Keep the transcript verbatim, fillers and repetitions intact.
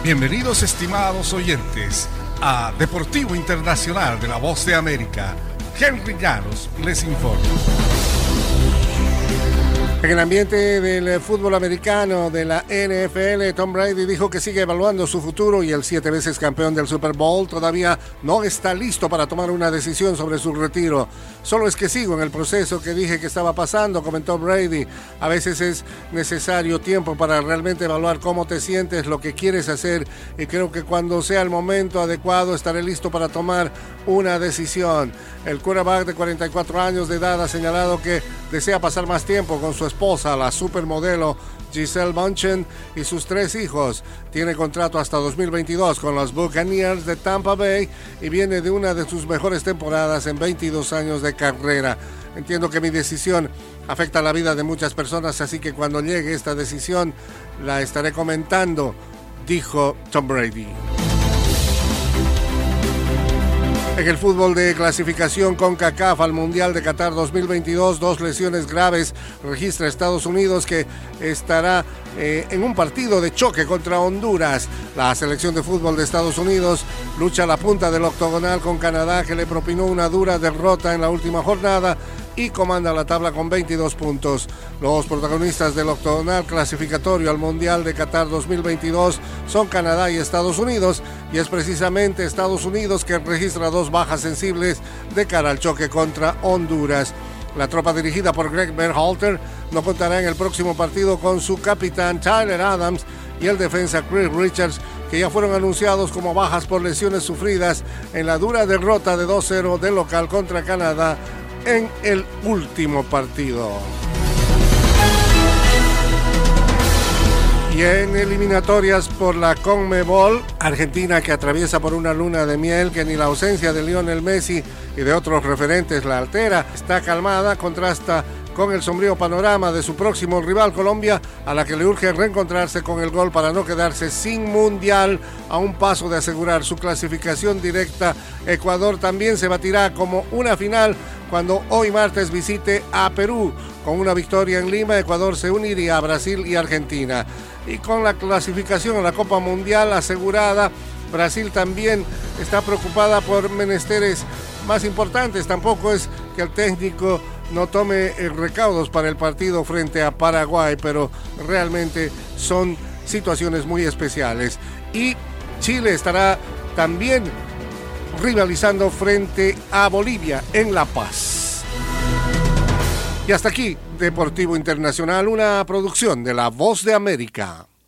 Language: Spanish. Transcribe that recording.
Bienvenidos, estimados oyentes, a Deportivo Internacional de la Voz de América. Henry Llanos les informa. En el ambiente del fútbol americano de la N F L, Tom Brady dijo que sigue evaluando su futuro y el siete veces campeón del Super Bowl todavía no está listo para tomar una decisión sobre su retiro. Solo es que sigo en el proceso que dije que estaba pasando, comentó Brady. A veces es necesario tiempo para realmente evaluar cómo te sientes, lo que quieres hacer, y creo que cuando sea el momento adecuado estaré listo para tomar una decisión. El quarterback de cuarenta y cuatro años de edad ha señalado que desea pasar más tiempo con su esposa, la supermodelo Gisele Bündchen, y sus tres hijos. Tiene contrato hasta dos mil veintidós con los Buccaneers de Tampa Bay y viene de una de sus mejores temporadas en veintidós años de carrera. Entiendo que mi decisión afecta la vida de muchas personas, así que cuando llegue esta decisión la estaré comentando, dijo Tom Brady. En el fútbol de clasificación CONCACAF al Mundial de Qatar dos mil veintidós, dos lesiones graves registra Estados Unidos, que estará eh, en un partido de choque contra Honduras. La selección de fútbol de Estados Unidos lucha a la punta del octogonal con Canadá, que le propinó una dura derrota en la última jornada y comanda la tabla con veintidós puntos. Los protagonistas del octogonal clasificatorio al Mundial de Qatar dos mil veintidós son Canadá y Estados Unidos, y es precisamente Estados Unidos que registra dos bajas sensibles de cara al choque contra Honduras. La tropa dirigida por Greg Berhalter no contará en el próximo partido con su capitán Tyler Adams y el defensa Chris Richards, que ya fueron anunciados como bajas por lesiones sufridas en la dura derrota de dos cero del local contra Canadá en el último partido. Y en eliminatorias por la CONMEBOL, Argentina, que atraviesa por una luna de miel que ni la ausencia de Lionel Messi y de otros referentes la altera, está calmada, contrasta con el sombrío panorama de su próximo rival Colombia, a la que le urge reencontrarse con el gol para no quedarse sin mundial. A un paso de asegurar su clasificación directa, Ecuador también se batirá como una final cuando hoy martes visite a Perú. Con una victoria en Lima, Ecuador se uniría a Brasil y Argentina. Y con la clasificación a la Copa Mundial asegurada, Brasil también está preocupada por menesteres más importantes. Tampoco es que el técnico no tome recaudos para el partido frente a Paraguay, pero realmente son situaciones muy especiales. Y Chile estará también rivalizando frente a Bolivia en La Paz. Y hasta aquí, Deportivo Internacional, una producción de La Voz de América.